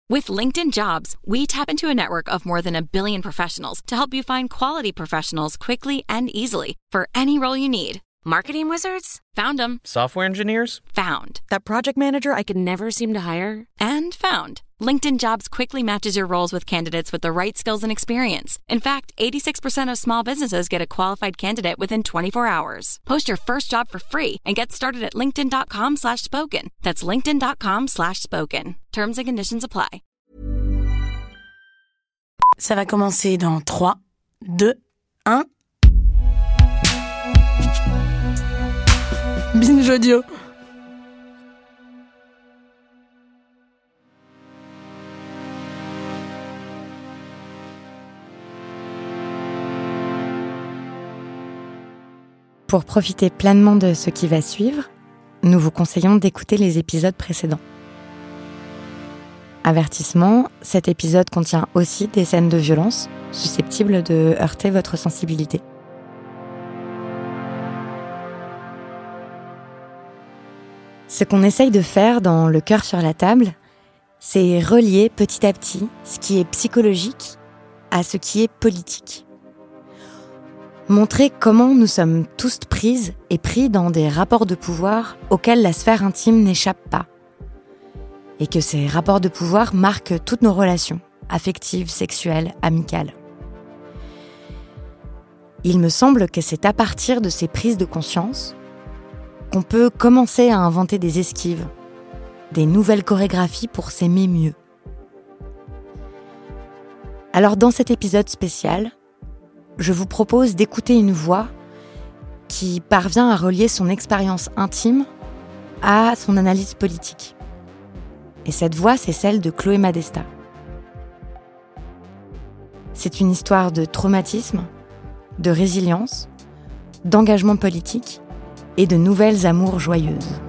With LinkedIn Jobs, we tap into a network of more than 1 billion professionals to help you find quality professionals quickly and easily for any role you need. Marketing wizards? Found them. Software engineers? Found. That project manager I could never seem to hire? And found. LinkedIn Jobs quickly matches your roles with candidates with the right skills and experience. In fact, 86% of small businesses get a qualified candidate within 24 hours. Post your first job for free and get started at linkedin.com/spoken. That's linkedin.com/spoken. Terms and conditions apply. Ça va commencer dans 3, 2, 1... Binge Audio. Pour profiter pleinement de ce qui va suivre, nous vous conseillons d'écouter les épisodes précédents. Avertissement, cet épisode contient aussi des scènes de violence susceptibles de heurter votre sensibilité. Ce qu'on essaye de faire dans Le cœur sur la table, c'est relier petit à petit ce qui est psychologique à ce qui est politique. Montrer comment nous sommes tous prises et pris dans des rapports de pouvoir auxquels la sphère intime n'échappe pas. Et que ces rapports de pouvoir marquent toutes nos relations, affectives, sexuelles, amicales. Il me semble que c'est à partir de ces prises de conscience qu'on peut commencer à inventer des esquives, des nouvelles chorégraphies pour s'aimer mieux. Alors dans cet épisode spécial, je vous propose d'écouter une voix qui parvient à relier son expérience intime à son analyse politique. Et cette voix, c'est celle de Chloé Madesta. C'est une histoire de traumatisme, de résilience, d'engagement politique et de nouvelles amours joyeuses.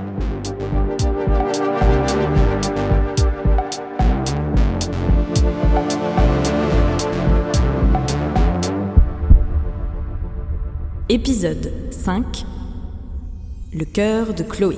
Épisode 5. Le cœur de Chloé.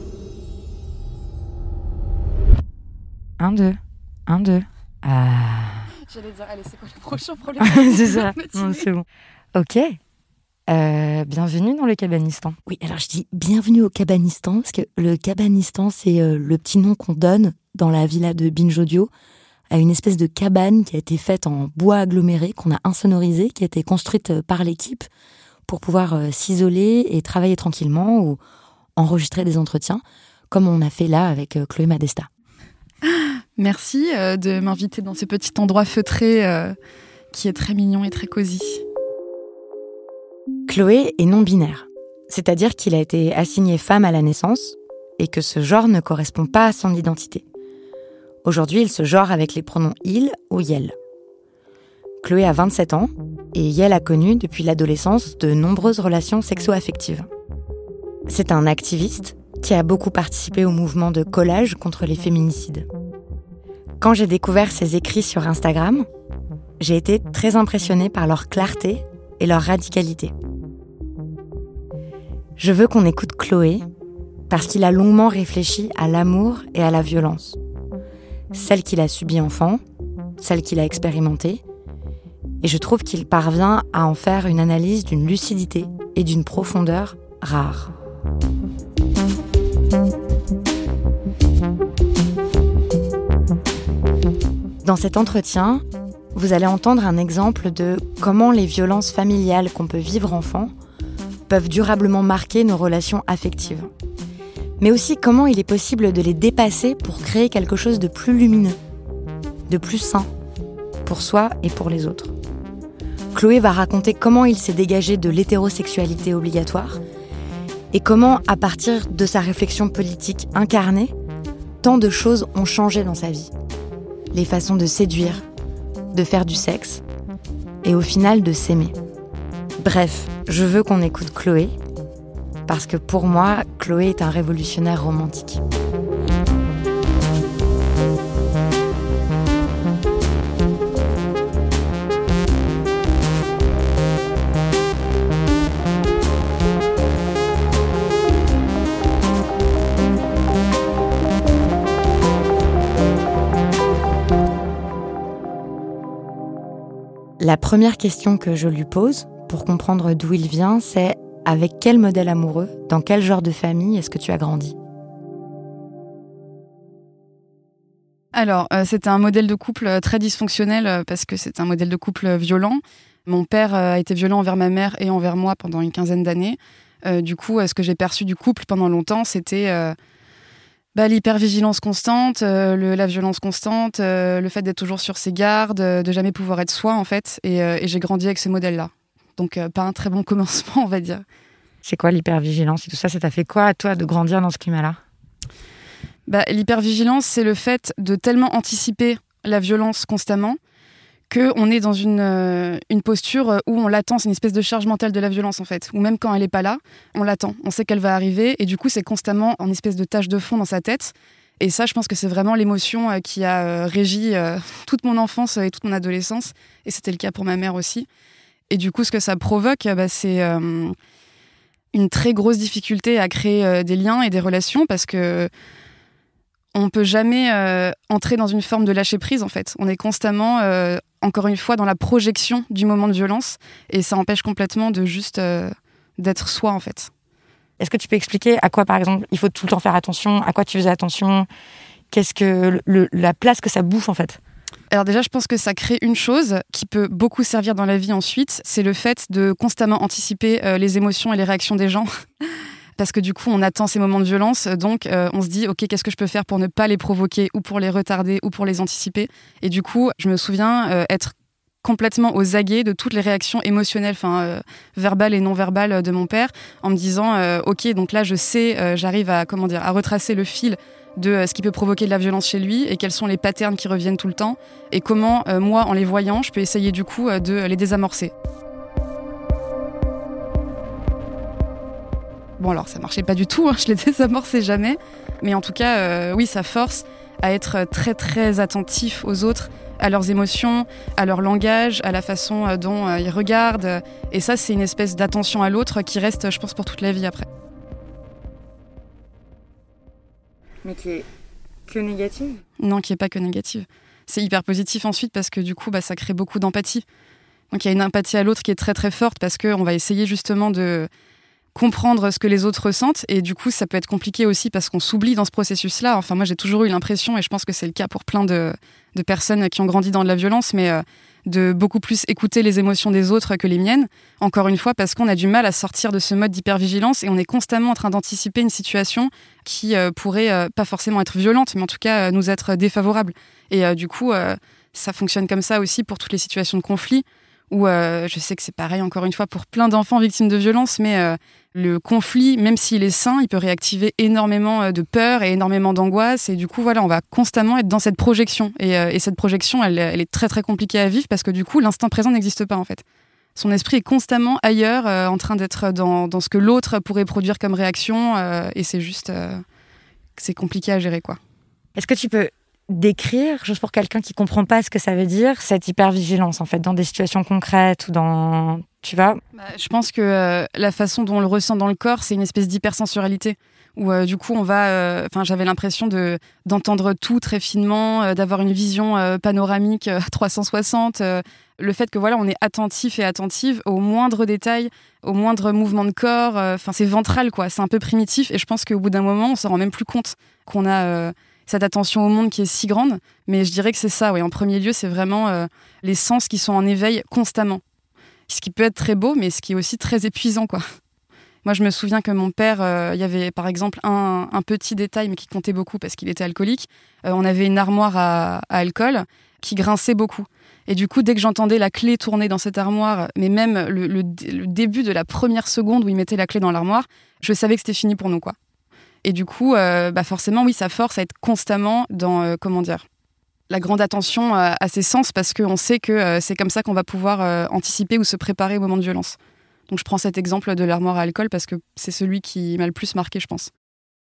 1, 2, 1, 2. Ah. J'allais dire, allez, c'est quoi le prochain problème? C'est ça, non, c'est bon. Ok. Bienvenue dans le Cabanistan. Oui, alors je dis bienvenue au Cabanistan, parce que le Cabanistan, c'est le petit nom qu'on donne dans la villa de Binge Audio à une espèce de cabane qui a été faite en bois aggloméré, qu'on a insonorisé, qui a été construite par l'équipe pour pouvoir s'isoler et travailler tranquillement ou enregistrer des entretiens, comme on a fait là avec Chloé Madesta. Merci de m'inviter dans ce petit endroit feutré qui est très mignon et très cosy. Chloé est non-binaire, c'est-à-dire qu'il a été assigné femme à la naissance et que ce genre ne correspond pas à son identité. Aujourd'hui, il se genre avec les pronoms « il » ou « yel ». Chloé a 27 ans et Yel a connu depuis l'adolescence de nombreuses relations sexo-affectives. C'est un activiste qui a beaucoup participé au mouvement de collage contre les féminicides. Quand j'ai découvert ses écrits sur Instagram, j'ai été très impressionnée par leur clarté et leur radicalité. Je veux qu'on écoute Chloé parce qu'il a longuement réfléchi à l'amour et à la violence. Celle qu'il a subie enfant, celle qu'il a expérimentée, et je trouve qu'il parvient à en faire une analyse d'une lucidité et d'une profondeur rares. Dans cet entretien, vous allez entendre un exemple de comment les violences familiales qu'on peut vivre enfant peuvent durablement marquer nos relations affectives. Mais aussi comment il est possible de les dépasser pour créer quelque chose de plus lumineux, de plus sain, pour soi et pour les autres. Chloé va raconter comment il s'est dégagé de l'hétérosexualité obligatoire et comment, à partir de sa réflexion politique incarnée, tant de choses ont changé dans sa vie. Les façons de séduire, de faire du sexe et au final de s'aimer. Bref, je veux qu'on écoute Chloé parce que pour moi, Chloé est un révolutionnaire romantique. La première question que je lui pose, pour comprendre d'où il vient, c'est avec quel modèle amoureux, dans quel genre de famille est-ce que tu as grandi ? Alors, c'était un modèle de couple très dysfonctionnel parce que c'est un modèle de couple violent. Mon père a été violent envers ma mère et envers moi pendant une 15aine d'années. Du coup, ce que j'ai perçu du couple pendant longtemps, c'était l'hypervigilance constante, la violence constante, le fait d'être toujours sur ses gardes, de jamais pouvoir être soi, en fait. Et j'ai grandi avec ce modèle-là. Donc, pas un très bon commencement, on va dire. C'est quoi l'hypervigilance et tout ça ? Ça t'a fait quoi à toi de grandir dans ce climat-là ? L'hypervigilance, c'est le fait de tellement anticiper la violence constamment qu'on est dans une posture où on l'attend. C'est une espèce de charge mentale de la violence, en fait. Ou même quand elle n'est pas là, on l'attend. On sait qu'elle va arriver. Et du coup, c'est constamment en espèce de tâche de fond dans sa tête. Et ça, je pense que c'est vraiment l'émotion qui a régi toute mon enfance et toute mon adolescence. Et c'était le cas pour ma mère aussi. Et du coup, ce que ça provoque, c'est une très grosse difficulté à créer des liens et des relations parce que on peut jamais entrer dans une forme de lâcher-prise, en fait. On est constamment, encore une fois, dans la projection du moment de violence et ça empêche complètement de juste d'être soi, en fait. Est-ce que tu peux expliquer à quoi, par exemple, il faut tout le temps faire attention ? À quoi tu faisais attention ? Qu'est-ce que la place que ça bouffe, en fait ? Alors déjà, je pense que ça crée une chose qui peut beaucoup servir dans la vie ensuite, c'est le fait de constamment anticiper les émotions et les réactions des gens. Parce que du coup, on attend ces moments de violence, donc on se dit, ok, qu'est-ce que je peux faire pour ne pas les provoquer, ou pour les retarder, ou pour les anticiper. Et du coup, je me souviens être complètement aux aguets de toutes les réactions émotionnelles, verbales et non verbales de mon père, en me disant, ok, donc là, je sais, j'arrive à retracer le fil de ce qui peut provoquer de la violence chez lui et quels sont les patterns qui reviennent tout le temps et comment, moi, en les voyant, je peux essayer du coup de les désamorcer. Bon, alors ça marchait pas du tout, je les désamorçais jamais, mais en tout cas, oui, ça force à être très très attentif aux autres, à leurs émotions, à leur langage, à la façon dont ils regardent, et ça, c'est une espèce d'attention à l'autre qui reste, je pense, pour toute la vie après. Mais qui est que négative ? Non, qui est pas que négative. C'est hyper positif ensuite parce que du coup, ça crée beaucoup d'empathie. Donc il y a une empathie à l'autre qui est très très forte parce qu'on va essayer justement de comprendre ce que les autres ressentent et du coup ça peut être compliqué aussi parce qu'on s'oublie dans ce processus-là. Enfin moi j'ai toujours eu l'impression et je pense que c'est le cas pour plein de personnes qui ont grandi dans de la violence mais de beaucoup plus écouter les émotions des autres que les miennes. Encore une fois parce qu'on a du mal à sortir de ce mode d'hypervigilance et on est constamment en train d'anticiper une situation qui pourrait pas forcément être violente mais en tout cas nous être défavorable. Et du coup ça fonctionne comme ça aussi pour toutes les situations de conflit où je sais que c'est pareil encore une fois pour plein d'enfants victimes de violences mais le conflit, même s'il est sain, il peut réactiver énormément de peur et énormément d'angoisse. Et du coup, voilà, on va constamment être dans cette projection. Et cette projection, elle est très, très compliquée à vivre parce que du coup, l'instant présent n'existe pas, en fait. Son esprit est constamment ailleurs, en train d'être dans ce que l'autre pourrait produire comme réaction. Et c'est juste... c'est compliqué à gérer, quoi. Est-ce que tu peux décrire, juste pour quelqu'un qui comprend pas ce que ça veut dire, cette hypervigilance, en fait, dans des situations concrètes ou dans... Tu vois ? Je pense que la façon dont on le ressent dans le corps, c'est une espèce d'hypersensorialité. Où du coup, on va... j'avais l'impression d'entendre tout très finement, d'avoir une vision panoramique 360. Le fait que voilà, on est attentif et attentive aux moindres détails, aux moindres mouvements de corps. C'est ventral, quoi. C'est un peu primitif. Et je pense qu'au bout d'un moment, on s'en rend même plus compte qu'on a... cette attention au monde qui est si grande, mais je dirais que c'est ça, oui. En premier lieu, c'est vraiment les sens qui sont en éveil constamment. Ce qui peut être très beau, mais ce qui est aussi très épuisant, quoi. Moi, je me souviens que mon père, il y avait par exemple un petit détail, mais qui comptait beaucoup parce qu'il était alcoolique. On avait une armoire à alcool qui grinçait beaucoup. Et du coup, dès que j'entendais la clé tourner dans cette armoire, mais même le début de la première seconde où il mettait la clé dans l'armoire, je savais que c'était fini pour nous, quoi. Et du coup, forcément, oui, ça force à être constamment dans, la grande attention à ses sens parce qu'on sait que c'est comme ça qu'on va pouvoir anticiper ou se préparer au moment de violence. Donc je prends cet exemple de l'armoire à alcool parce que c'est celui qui m'a le plus marqué, je pense.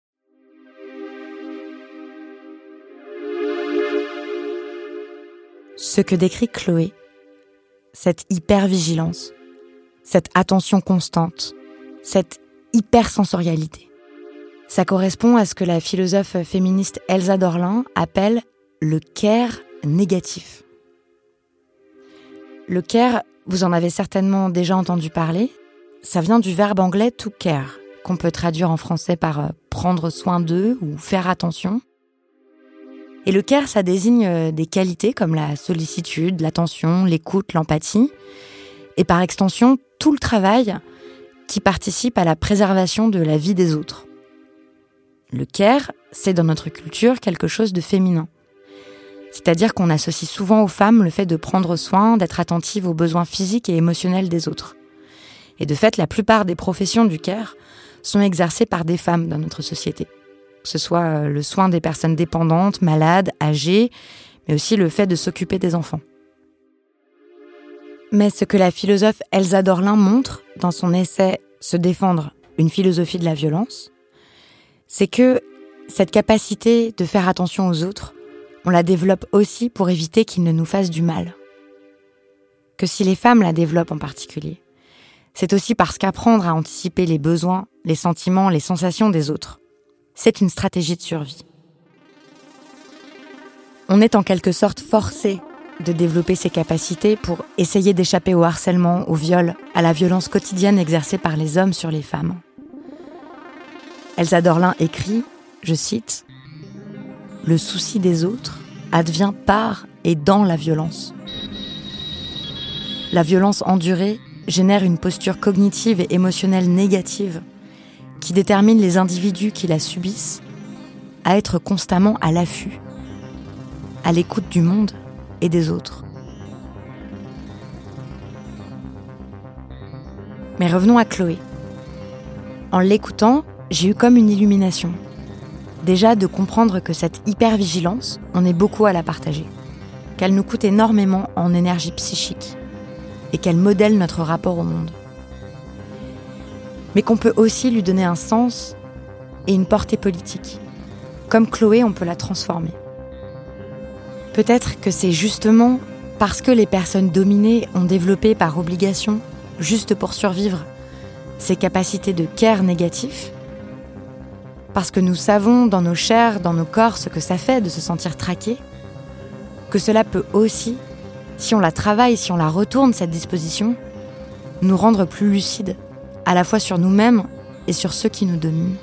Ce que décrit Chloé, cette hypervigilance, cette attention constante, cette hypersensorialité, ça correspond à ce que la philosophe féministe Elsa Dorlin appelle le care négatif. Le care, vous en avez certainement déjà entendu parler. Ça vient du verbe anglais to care, qu'on peut traduire en français par prendre soin d'eux ou faire attention. Et le care, ça désigne des qualités comme la sollicitude, l'attention, l'écoute, l'empathie, et par extension, tout le travail qui participe à la préservation de la vie des autres. Le care, c'est dans notre culture quelque chose de féminin. C'est-à-dire qu'on associe souvent aux femmes le fait de prendre soin, d'être attentive aux besoins physiques et émotionnels des autres. Et de fait, la plupart des professions du care sont exercées par des femmes dans notre société. Que ce soit le soin des personnes dépendantes, malades, âgées, mais aussi le fait de s'occuper des enfants. Mais ce que la philosophe Elsa Dorlin montre dans son essai « Se défendre, une philosophie de la violence », c'est que cette capacité de faire attention aux autres, on la développe aussi pour éviter qu'ils ne nous fassent du mal. Que si les femmes la développent en particulier, c'est aussi parce qu'apprendre à anticiper les besoins, les sentiments, les sensations des autres, c'est une stratégie de survie. On est en quelque sorte forcé de développer ces capacités pour essayer d'échapper au harcèlement, au viol, à la violence quotidienne exercée par les hommes sur les femmes. Elsa Dorlin écrit, je cite, « Le souci des autres advient par et dans la violence. La violence endurée génère une posture cognitive et émotionnelle négative qui détermine les individus qui la subissent à être constamment à l'affût, à l'écoute du monde et des autres. » Mais revenons à Chloé. En l'écoutant, j'ai eu comme une illumination. Déjà de comprendre que cette hypervigilance, on est beaucoup à la partager, qu'elle nous coûte énormément en énergie psychique et qu'elle modèle notre rapport au monde. Mais qu'on peut aussi lui donner un sens et une portée politique. Comme Chloé, on peut la transformer. Peut-être que c'est justement parce que les personnes dominées ont développé par obligation, juste pour survivre, ces capacités de care négatif, parce que nous savons dans nos chairs, dans nos corps, ce que ça fait de se sentir traqué, que cela peut aussi, si on la travaille, si on la retourne, cette disposition, nous rendre plus lucides, à la fois sur nous-mêmes et sur ceux qui nous dominent.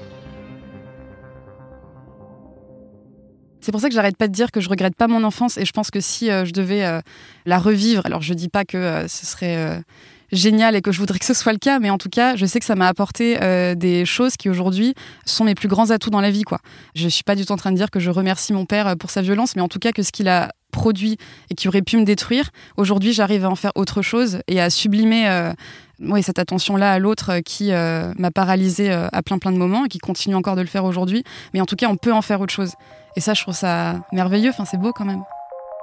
C'est pour ça que j'arrête pas de dire que je regrette pas mon enfance, et je pense que si je devais la revivre, alors je dis pas que ce serait génial et que je voudrais que ce soit le cas, mais en tout cas, je sais que ça m'a apporté des choses qui aujourd'hui sont mes plus grands atouts dans la vie, quoi. Je suis pas du tout en train de dire que je remercie mon père pour sa violence, mais en tout cas que ce qu'il a produit et qui aurait pu me détruire, aujourd'hui j'arrive à en faire autre chose et à sublimer cette attention-là à l'autre qui m'a paralysée à plein de moments et qui continue encore de le faire aujourd'hui, mais en tout cas on peut en faire autre chose. Et ça, je trouve ça merveilleux, enfin c'est beau quand même.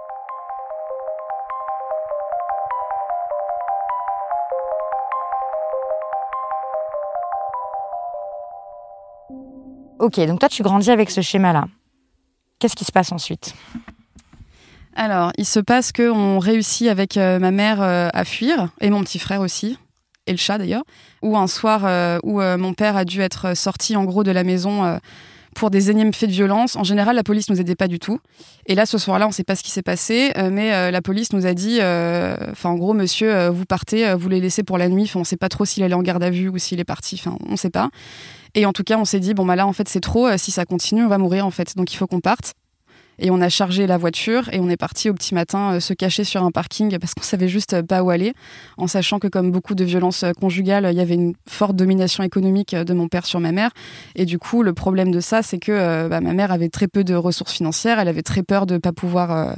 Ok, donc toi tu grandis avec ce schéma-là. Qu'est-ce qui se passe ensuite ? Alors, il se passe qu'on réussit avec ma mère à fuir, et mon petit frère aussi, et le chat d'ailleurs, ou un soir où mon père a dû être sorti en gros de la maison pour des énièmes faits de violence. En général, la police nous aidait pas du tout. Et là, ce soir-là, on sait pas ce qui s'est passé, mais la police nous a dit, en gros, monsieur, vous partez, vous les laissez pour la nuit. On sait pas trop s'il allait en garde à vue ou s'il est parti. On sait pas. Et en tout cas, on s'est dit, là, en fait, c'est trop. Si ça continue, on va mourir, en fait. Donc, il faut qu'on parte. Et on a chargé la voiture et on est parti au petit matin se cacher sur un parking parce qu'on savait juste pas où aller, en sachant que comme beaucoup de violences conjugales, il y avait une forte domination économique de mon père sur ma mère. Et du coup, le problème de ça, c'est que ma mère avait très peu de ressources financières, elle avait très peur de pas pouvoir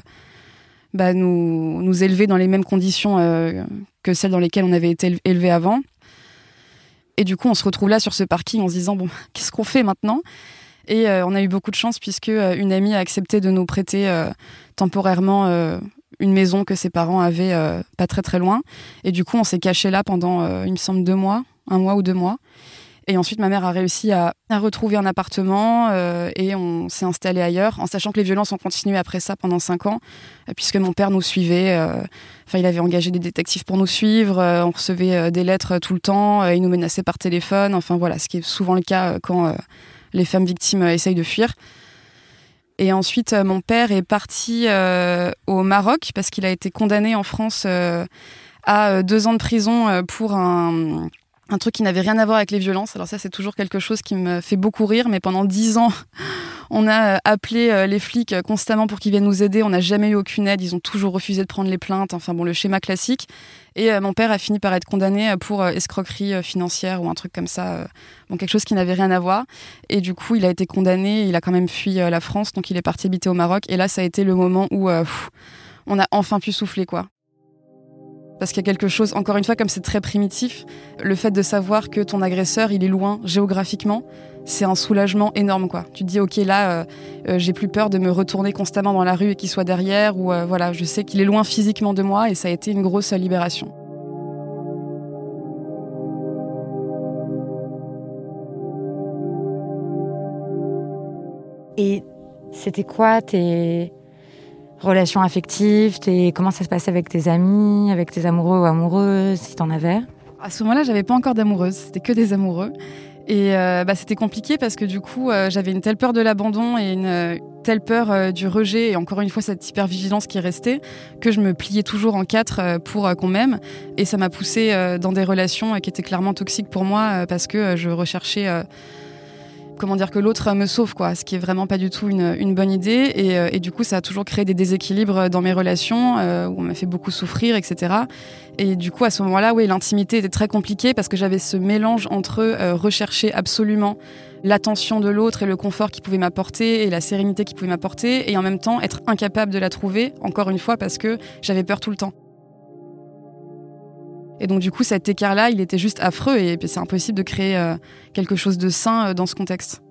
nous élever dans les mêmes conditions que celles dans lesquelles on avait été élevés avant. Et du coup, on se retrouve là sur ce parking en se disant, qu'est-ce qu'on fait maintenant ? Et on a eu beaucoup de chance puisque une amie a accepté de nous prêter temporairement une maison que ses parents avaient pas très très loin. Et du coup, on s'est caché là pendant, il me semble, 2 mois, 1 mois ou 2 mois. Et ensuite, ma mère a réussi à retrouver un appartement et on s'est installé ailleurs, en sachant que les violences ont continué après ça pendant 5 ans, puisque mon père nous suivait. Il avait engagé des détectives pour nous suivre, on recevait des lettres tout le temps, il nous menaçait par téléphone. Enfin voilà, ce qui est souvent le cas quand les femmes victimes essayent de fuir. Et ensuite, mon père est parti au Maroc parce qu'il a été condamné en France à 2 ans de prison pour un truc qui n'avait rien à voir avec les violences. Alors ça, c'est toujours quelque chose qui me fait beaucoup rire, mais pendant 10 ans, on a appelé les flics constamment pour qu'ils viennent nous aider. On n'a jamais eu aucune aide. Ils ont toujours refusé de prendre les plaintes. Enfin bon, le schéma classique. Et mon père a fini par être condamné pour escroquerie financière ou un truc comme ça. Bon, quelque chose qui n'avait rien à voir. Et du coup, il a été condamné. Il a quand même fui la France. Donc, il est parti habiter au Maroc. Et là, ça a été le moment où on a enfin pu souffler, quoi. Parce qu'il y a quelque chose, encore une fois, comme c'est très primitif, le fait de savoir que ton agresseur, il est loin géographiquement, c'est un soulagement énorme, quoi. Tu te dis, ok, là, j'ai plus peur de me retourner constamment dans la rue et qu'il soit derrière, ou voilà, je sais qu'il est loin physiquement de moi, et ça a été une grosse libération. Et c'était quoi tes relations affectives, comment ça se passait avec tes amis, avec tes amoureux ou amoureuses, si t'en avais? À ce moment-là, j'avais pas encore d'amoureuses, c'était que des amoureux. Et c'était compliqué parce que du coup, j'avais une telle peur de l'abandon et une telle peur du rejet, et encore une fois cette hypervigilance qui restait, que je me pliais toujours en 4 pour qu'on m'aime. Et ça m'a poussée dans des relations qui étaient clairement toxiques pour moi parce que je recherchais... comment dire, que l'autre me sauve, quoi, ce qui est vraiment pas du tout une bonne idée. Et du coup, ça a toujours créé des déséquilibres dans mes relations, où on m'a fait beaucoup souffrir, etc. Et du coup, à ce moment-là, oui, l'intimité était très compliquée parce que j'avais ce mélange entre rechercher absolument l'attention de l'autre et le confort qu'il pouvait m'apporter et la sérénité qu'il pouvait m'apporter, et en même temps être incapable de la trouver, encore une fois, parce que j'avais peur tout le temps. Et donc du coup, cet écart-là, il était juste affreux, et c'est impossible de créer quelque chose de sain dans ce contexte.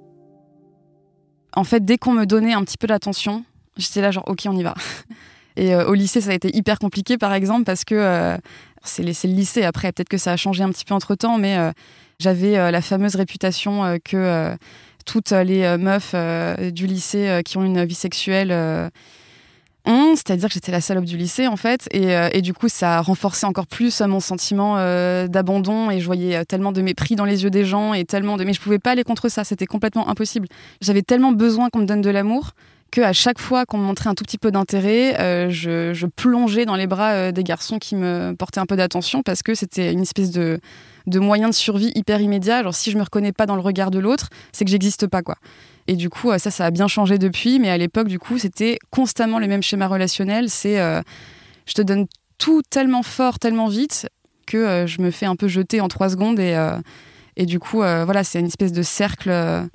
En fait, dès qu'on me donnait un petit peu d'attention, j'étais là genre ok, on y va. Et au lycée, ça a été hyper compliqué, par exemple, parce que c'est le lycée. Après, peut-être que ça a changé un petit peu entre-temps, mais j'avais la fameuse réputation que toutes les meufs du lycée qui ont une vie sexuelle... c'est-à-dire que j'étais la salope du lycée en fait, et du coup ça a renforcé encore plus mon sentiment d'abandon, et je voyais tellement de mépris dans les yeux des gens, et mais je pouvais pas aller contre ça, c'était complètement impossible. J'avais tellement besoin qu'on me donne de l'amour qu'à chaque fois qu'on me montrait un tout petit peu d'intérêt, je plongeais dans les bras des garçons qui me portaient un peu d'attention, parce que c'était une espèce de moyen de survie hyper immédiat. Genre si je me reconnais pas dans le regard de l'autre, c'est que j'existe pas, quoi. Et du coup, ça a bien changé depuis, mais à l'époque, du coup, c'était constamment le même schéma relationnel. C'est je te donne tout tellement fort, tellement vite, que je me fais un peu jeter en 3 secondes. Et du coup, voilà, c'est une espèce de cercle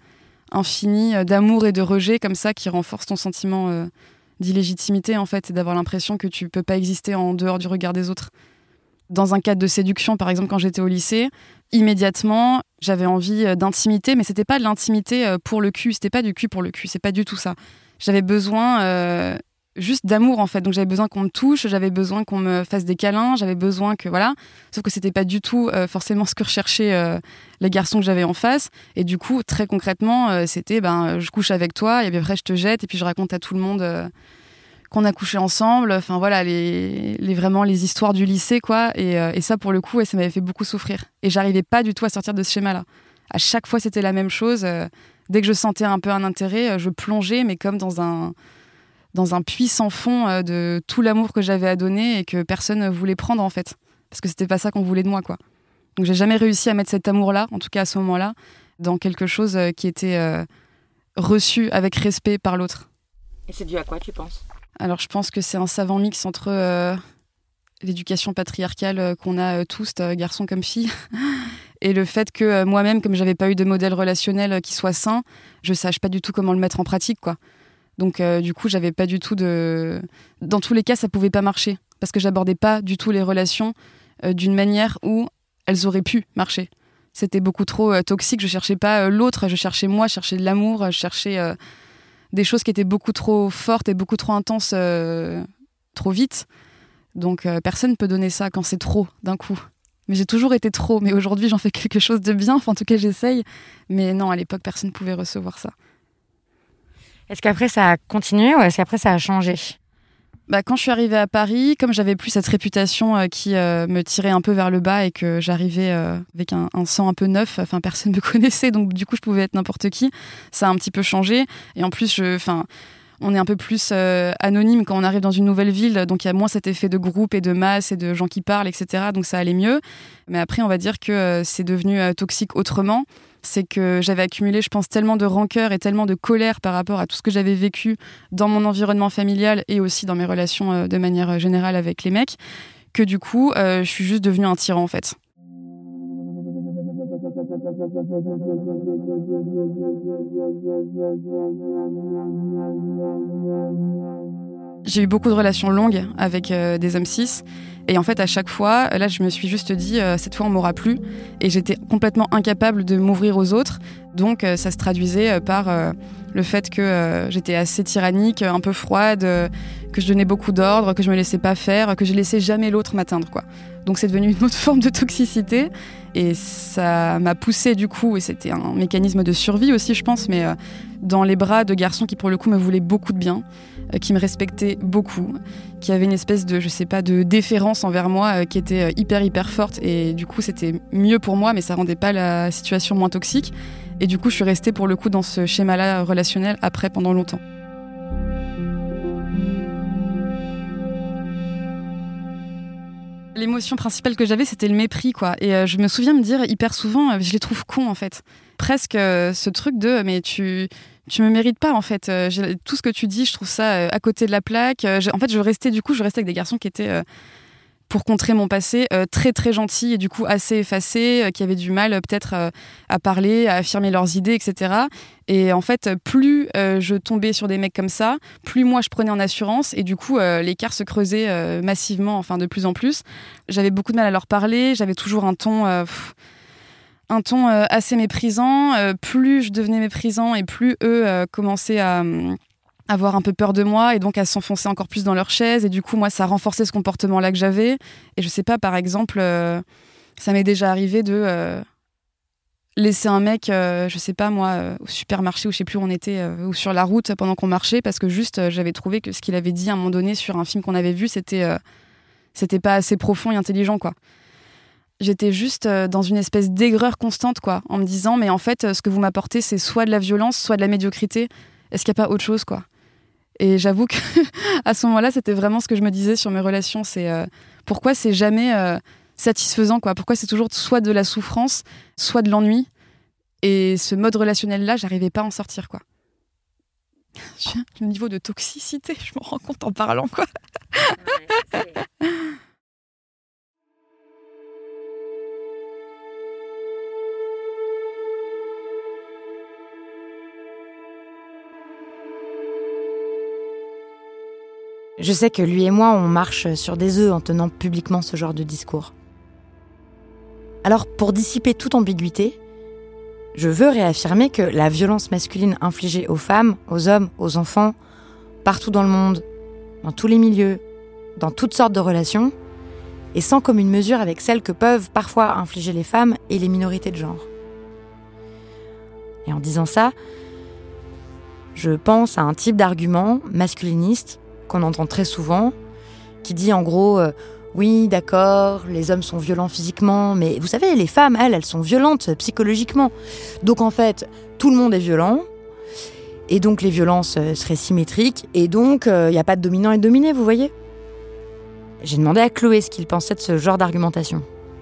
infini d'amour et de rejet, comme ça, qui renforce ton sentiment d'illégitimité, en fait, et d'avoir l'impression que tu peux pas exister en dehors du regard des autres. Dans un cadre de séduction, par exemple, quand j'étais au lycée, immédiatement, j'avais envie d'intimité, mais c'était pas de l'intimité pour le cul, c'était pas du cul pour le cul, c'est pas du tout ça. J'avais besoin juste d'amour, en fait. Donc j'avais besoin qu'on me touche, j'avais besoin qu'on me fasse des câlins, j'avais besoin que, voilà. Sauf que c'était pas du tout forcément ce que recherchaient les garçons que j'avais en face. Et du coup, très concrètement, c'était je couche avec toi, et puis après je te jette, et puis je raconte à tout le monde... qu'on a couché ensemble, enfin voilà, vraiment les histoires du lycée, quoi. Et ça, pour le coup, ça m'avait fait beaucoup souffrir. Et j'arrivais pas du tout à sortir de ce schéma-là. À chaque fois, c'était la même chose. Dès que je sentais un peu un intérêt, je plongeais, mais comme dans un puits sans fond de tout l'amour que j'avais à donner et que personne ne voulait prendre, en fait. Parce que c'était pas ça qu'on voulait de moi, quoi. Donc j'ai jamais réussi à mettre cet amour-là, en tout cas à ce moment-là, dans quelque chose qui était reçu avec respect par l'autre. Et c'est dû à quoi, tu penses ? Alors, je pense que c'est un savant mix entre l'éducation patriarcale qu'on a tous, garçons comme filles, et le fait que moi-même, comme j'avais pas eu de modèle relationnel qui soit sain, je sache pas du tout comment le mettre en pratique, quoi. Donc, du coup, j'avais pas du tout de... Dans tous les cas, ça pouvait pas marcher, parce que j'abordais pas du tout les relations d'une manière où elles auraient pu marcher. C'était beaucoup trop toxique, je cherchais pas l'autre, je cherchais moi, je cherchais de l'amour, je cherchais... des choses qui étaient beaucoup trop fortes et beaucoup trop intenses trop vite. Donc personne ne peut donner ça quand c'est trop d'un coup. Mais j'ai toujours été trop, mais aujourd'hui j'en fais quelque chose de bien, enfin en tout cas j'essaye. Mais non, à l'époque personne ne pouvait recevoir ça. Est-ce qu'après ça a continué ou est-ce qu'après ça a changé ? Quand je suis arrivée à Paris, comme j'avais plus cette réputation qui me tirait un peu vers le bas et que j'arrivais avec un sang un peu neuf, enfin personne me connaissait, donc du coup je pouvais être n'importe qui, ça a un petit peu changé. Et en plus, on est un peu plus anonyme quand on arrive dans une nouvelle ville, donc il y a moins cet effet de groupe et de masse et de gens qui parlent, etc. Donc ça allait mieux. Mais après, on va dire que c'est devenu toxique autrement. C'est que j'avais accumulé, je pense, tellement de rancœur et tellement de colère par rapport à tout ce que j'avais vécu dans mon environnement familial et aussi dans mes relations de manière générale avec les mecs, que du coup, je suis juste devenue un tyran, en fait. J'ai eu beaucoup de relations longues avec des hommes cis. Et en fait, à chaque fois, là, je me suis juste dit, cette fois, on m'aura plus. Et j'étais complètement incapable de m'ouvrir aux autres. Donc, ça se traduisait par le fait que j'étais assez tyrannique, un peu froide, que je donnais beaucoup d'ordres, que je me laissais pas faire, que je laissais jamais l'autre m'atteindre, quoi. Donc, c'est devenu une autre forme de toxicité. Et ça m'a poussée, du coup, et c'était un mécanisme de survie aussi, je pense, mais dans les bras de garçons qui, pour le coup, me voulaient beaucoup de bien, qui me respectaient beaucoup, qui avaient une espèce de, je sais pas, de déférence envers moi qui était hyper forte. Et du coup, c'était mieux pour moi, mais ça rendait pas la situation moins toxique. Et du coup, je suis restée, pour le coup, dans ce schéma-là relationnel après, pendant longtemps. L'émotion principale que j'avais, c'était le mépris, quoi. Et je me souviens me dire hyper souvent, je les trouve cons, en fait. Presque ce truc de, mais tu me mérites pas, en fait. Tout ce que tu dis, je trouve ça à côté de la plaque. En fait, je restais avec des garçons qui étaient, pour contrer mon passé, très très gentils et du coup assez effacés, qui avaient du mal peut-être à parler, à affirmer leurs idées, etc. Et en fait, plus je tombais sur des mecs comme ça, plus moi je prenais en assurance et du coup l'écart se creusait massivement, enfin de plus en plus. J'avais beaucoup de mal à leur parler, j'avais toujours un ton assez méprisant. Plus je devenais méprisant et plus eux commençaient à avoir un peu peur de moi et donc à s'enfoncer encore plus dans leur chaise. Et du coup, moi, ça renforçait ce comportement-là que j'avais. Et je sais pas, par exemple, ça m'est déjà arrivé de laisser un mec, je sais pas moi, au supermarché ou je sais plus où on était, ou sur la route pendant qu'on marchait, parce que juste, j'avais trouvé que ce qu'il avait dit à un moment donné sur un film qu'on avait vu, c'était pas assez profond et intelligent, quoi. J'étais juste dans une espèce d'aigreur constante, quoi, en me disant, mais en fait, ce que vous m'apportez, c'est soit de la violence, soit de la médiocrité. Est-ce qu'il n'y a pas autre chose, quoi ? Et j'avoue que à ce moment-là, c'était vraiment ce que je me disais sur mes relations. C'est pourquoi c'est jamais satisfaisant, quoi ? Pourquoi c'est toujours soit de la souffrance, soit de l'ennui ? Et ce mode relationnel-là, j'arrivais pas à en sortir, quoi. Le niveau de toxicité, je me rends compte en parlant, quoi. Je sais que lui et moi, on marche sur des œufs en tenant publiquement ce genre de discours. Alors, pour dissiper toute ambiguïté, je veux réaffirmer que la violence masculine infligée aux femmes, aux hommes, aux enfants, partout dans le monde, dans tous les milieux, dans toutes sortes de relations, est sans commune mesure avec celle que peuvent parfois infliger les femmes et les minorités de genre. Et en disant ça, je pense à un type d'argument masculiniste qu'on entend très souvent, qui dit en gros oui, d'accord, les hommes sont violents physiquement, mais vous savez, les femmes, elles sont violentes psychologiquement. Donc en fait, tout le monde est violent, et donc les violences seraient symétriques, et donc il n'y a pas de dominant et de dominé, vous voyez ? J'ai demandé à Chloé ce qu'il pensait de ce genre d'argumentation.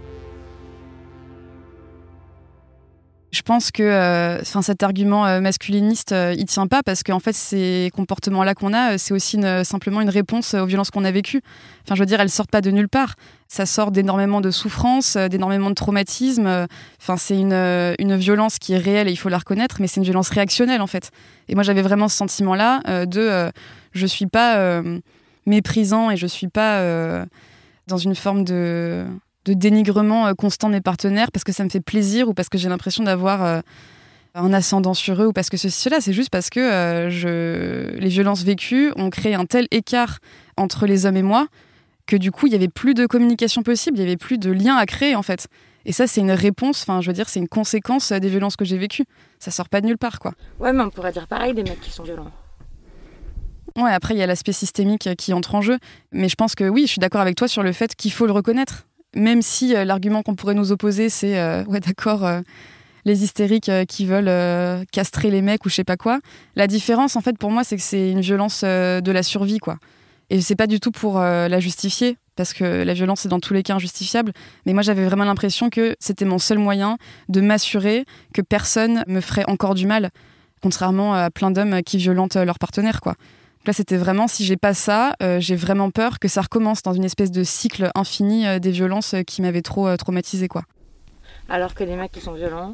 Je pense que cet argument masculiniste, il tient pas parce qu'en fait, ces comportements-là qu'on a, c'est aussi simplement une réponse aux violences qu'on a vécues. Enfin, je veux dire, elles sortent pas de nulle part. Ça sort d'énormément de souffrances, d'énormément de traumatismes. Enfin, c'est une violence qui est réelle et il faut la reconnaître, mais c'est une violence réactionnelle, en fait. Et moi, j'avais vraiment ce sentiment-là je suis pas méprisant et je suis pas dans une forme de dénigrement constant de mes partenaires parce que ça me fait plaisir ou parce que j'ai l'impression d'avoir un ascendant sur eux ou parce que cela, c'est juste parce que les violences vécues ont créé un tel écart entre les hommes et moi que du coup, il n'y avait plus de communication possible, il n'y avait plus de lien à créer en fait. Et ça, c'est une réponse, enfin, je veux dire, c'est une conséquence des violences que j'ai vécues. Ça sort pas de nulle part, quoi. Ouais, mais on pourrait dire pareil des mecs qui sont violents. Ouais, après, il y a l'aspect systémique qui entre en jeu. Mais je pense que oui, je suis d'accord avec toi sur le fait qu'il faut le reconnaître. Même si l'argument qu'on pourrait nous opposer, c'est ouais, d'accord, les hystériques qui veulent castrer les mecs ou je sais pas quoi. La différence, en fait, pour moi, c'est que c'est une violence de la survie, quoi. Et c'est pas du tout pour la justifier, parce que la violence est dans tous les cas injustifiable. Mais moi, j'avais vraiment l'impression que c'était mon seul moyen de m'assurer que personne me ferait encore du mal, contrairement à plein d'hommes qui violentent leur partenaire, quoi. Donc là, c'était vraiment, si j'ai pas ça, j'ai vraiment peur que ça recommence dans une espèce de cycle infini des violences qui m'avaient trop traumatisée, quoi. Alors que les mecs qui sont violents...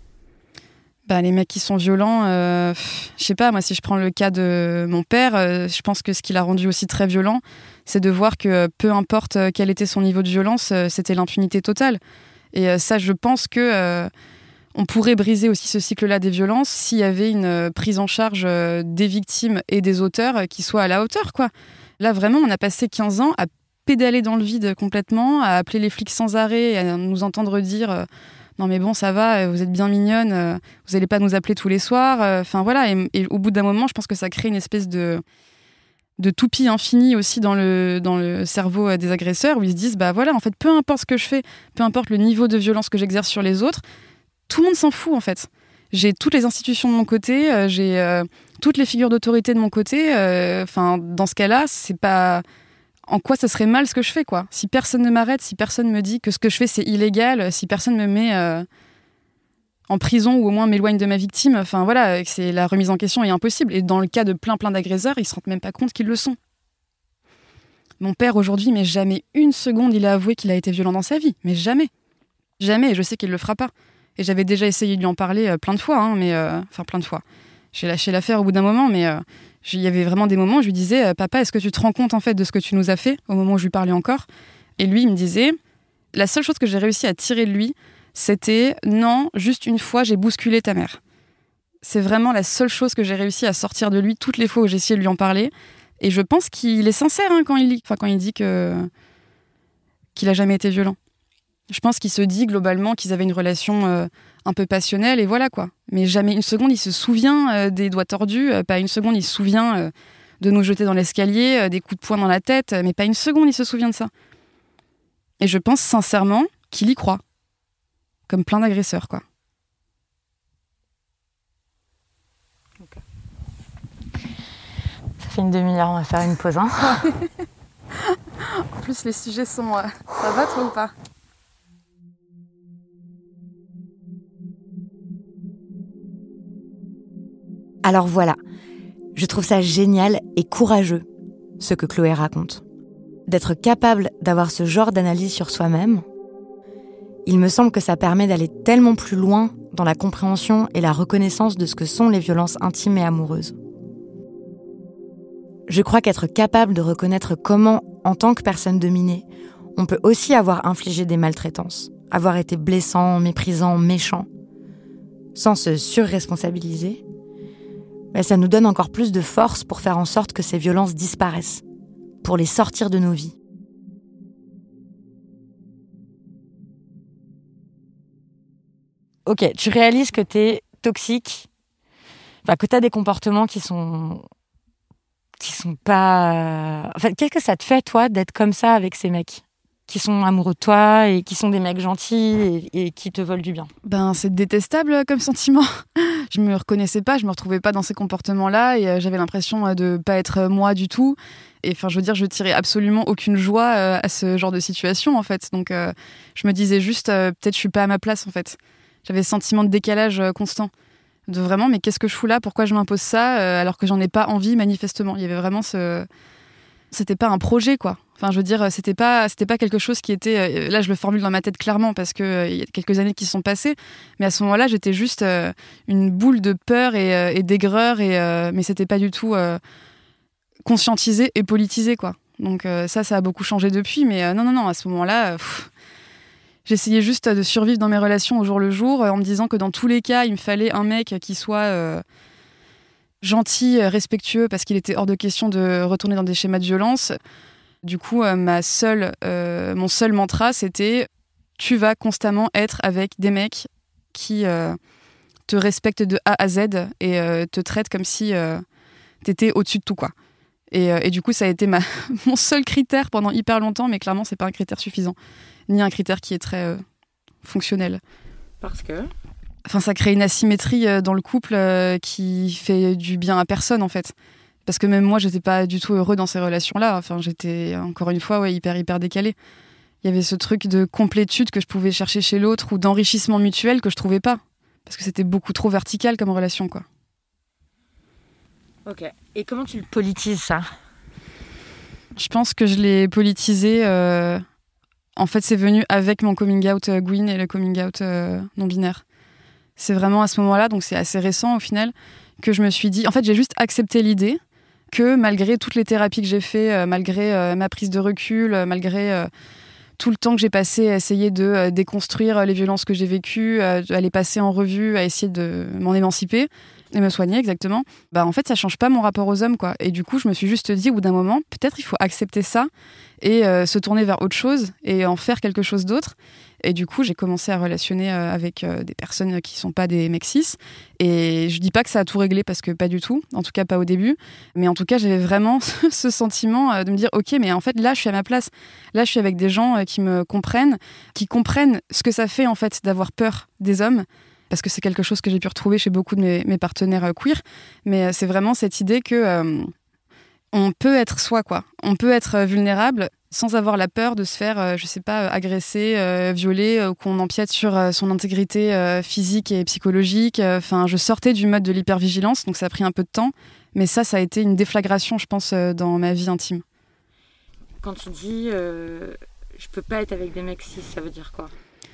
Les mecs qui sont violents, je sais pas, moi, si je prends le cas de mon père, je pense que ce qui l'a rendu aussi très violent, c'est de voir que peu importe quel était son niveau de violence, c'était l'impunité totale. Et ça, je pense que on pourrait briser aussi ce cycle-là des violences s'il y avait une prise en charge des victimes et des auteurs qui soit à la hauteur, quoi. Là, vraiment, on a passé 15 ans à pédaler dans le vide complètement, à appeler les flics sans arrêt et à nous entendre dire... non mais bon, ça va, vous êtes bien mignonne, vous n'allez pas nous appeler tous les soirs. Enfin voilà, et au bout d'un moment, je pense que ça crée une espèce de toupie infinie aussi dans le cerveau des agresseurs, où ils se disent, bah voilà, en fait, peu importe ce que je fais, peu importe le niveau de violence que j'exerce sur les autres, tout le monde s'en fout en fait. J'ai toutes les institutions de mon côté, j'ai toutes les figures d'autorité de mon côté. Enfin, dans ce cas-là, c'est pas... En quoi ça serait mal ce que je fais, quoi. Si personne ne m'arrête, si personne me dit que ce que je fais c'est illégal, si personne me met en prison ou au moins m'éloigne de ma victime, enfin voilà, c'est la remise en question est impossible. Et dans le cas de plein d'agresseurs, ils se rendent même pas compte qu'ils le sont. Mon père aujourd'hui, mais jamais une seconde il a avoué qu'il a été violent dans sa vie, mais jamais. Jamais, et je sais qu'il le fera pas. Et j'avais déjà essayé de lui en parler plein de fois, hein, mais enfin plein de fois. J'ai lâché l'affaire au bout d'un moment, mais il y avait vraiment des moments où je lui disais « Papa, est-ce que tu te rends compte en fait de ce que tu nous as fait ?» au moment où je lui parlais encore. Et lui, il me disait « La seule chose que j'ai réussi à tirer de lui, c'était « Non, juste une fois, j'ai bousculé ta mère. » C'est vraiment la seule chose que j'ai réussi à sortir de lui toutes les fois où j'ai essayé de lui en parler. Et je pense qu'il est sincère quand il dit qu'il a jamais été violent. Je pense qu'il se dit globalement qu'ils avaient une relation un peu passionnelle et voilà quoi. Mais jamais une seconde il se souvient des doigts tordus, pas une seconde il se souvient de nous jeter dans l'escalier, des coups de poing dans la tête, mais pas une seconde il se souvient de ça. Et je pense sincèrement qu'il y croit, comme plein d'agresseurs quoi. Okay. Ça fait une demi-heure, on va faire une pause. Hein. En plus les sujets sont... Ça va toi ou pas ? Alors voilà, je trouve ça génial et courageux, ce que Chloé raconte. D'être capable d'avoir ce genre d'analyse sur soi-même, il me semble que ça permet d'aller tellement plus loin dans la compréhension et la reconnaissance de ce que sont les violences intimes et amoureuses. Je crois qu'être capable de reconnaître comment, en tant que personne dominée, on peut aussi avoir infligé des maltraitances, avoir été blessant, méprisant, méchant, sans se surresponsabiliser, ça nous donne encore plus de force pour faire en sorte que ces violences disparaissent, pour les sortir de nos vies. Ok, tu réalises que t'es toxique, que t'as des comportements qui sont pas... qu'est-ce que ça te fait, toi, d'être comme ça avec ces mecs qui sont amoureux de toi et qui sont des mecs gentils et qui te veulent du bien? C'est détestable comme sentiment. Je me reconnaissais pas, je me retrouvais pas dans ces comportements-là et j'avais l'impression de pas être moi du tout. Et je tirais absolument aucune joie à ce genre de situation en fait. Donc je me disais juste peut-être je suis pas à ma place en fait. J'avais ce sentiment de décalage constant. De vraiment, mais qu'est-ce que je fous là ? Pourquoi je m'impose ça alors que j'en ai pas envie manifestement ? Il y avait vraiment c'était pas un projet quoi. C'était pas quelque chose qui était... là, je le formule dans ma tête clairement parce qu'il y a quelques années qui se sont passées. Mais à ce moment-là, j'étais juste une boule de peur et d'aigreur. Mais c'était pas du tout conscientisé et politisé, quoi. Donc ça a beaucoup changé depuis. Mais non, à ce moment-là, j'essayais juste de survivre dans mes relations au jour le jour en me disant que dans tous les cas, il me fallait un mec qui soit... gentil, respectueux, parce qu'il était hors de question de retourner dans des schémas de violence. Du coup, mon seul mantra, c'était « Tu vas constamment être avec des mecs qui te respectent de A à Z et te traitent comme si t'étais au-dessus de tout, quoi. » Et du coup, ça a été mon seul critère pendant hyper longtemps, mais clairement, c'est pas un critère suffisant. Ni un critère qui est très fonctionnel. Parce que Enfin, ça crée une asymétrie dans le couple qui fait du bien à personne, en fait. Parce que même moi, j'étais pas du tout heureux dans ces relations-là. Enfin, j'étais, encore une fois, hyper décalée. Il y avait ce truc de complétude que je pouvais chercher chez l'autre ou d'enrichissement mutuel que je trouvais pas. Parce que c'était beaucoup trop vertical comme relation, quoi. Ok. Et comment tu le politises, ça ? Je pense que je l'ai politisé. En fait, c'est venu avec mon coming out Gwyn et le coming out non-binaire. C'est vraiment à ce moment-là, donc c'est assez récent au final, que je me suis dit... En fait, j'ai juste accepté l'idée que malgré toutes les thérapies que j'ai fait, malgré ma prise de recul, malgré tout le temps que j'ai passé à essayer de déconstruire les violences que j'ai vécues, à les passer en revue, à essayer de m'en émanciper et me soigner exactement, en fait, ça change pas mon rapport aux hommes, quoi. Et du coup, je me suis juste dit, au bout d'un moment, peut-être il faut accepter ça et se tourner vers autre chose et en faire quelque chose d'autre. Et du coup, j'ai commencé à relationner avec des personnes qui sont pas des mecs cis. Et je dis pas que ça a tout réglé, parce que pas du tout. En tout cas, pas au début. Mais en tout cas, j'avais vraiment ce sentiment de me dire, OK, mais en fait, là, je suis à ma place. Là, je suis avec des gens qui me comprennent, qui comprennent ce que ça fait, en fait, d'avoir peur des hommes. Parce que c'est quelque chose que j'ai pu retrouver chez beaucoup de mes partenaires queer. Mais c'est vraiment cette idée que on peut être soi, quoi. On peut être vulnérable sans avoir la peur de se faire, agresser, violer, ou qu'on empiète sur son intégrité physique et psychologique. Enfin, je sortais du mode de l'hypervigilance, donc ça a pris un peu de temps. Mais ça a été une déflagration, je pense, dans ma vie intime. Quand tu dis je peux pas être avec des mecs cis, ça veut dire quoi ?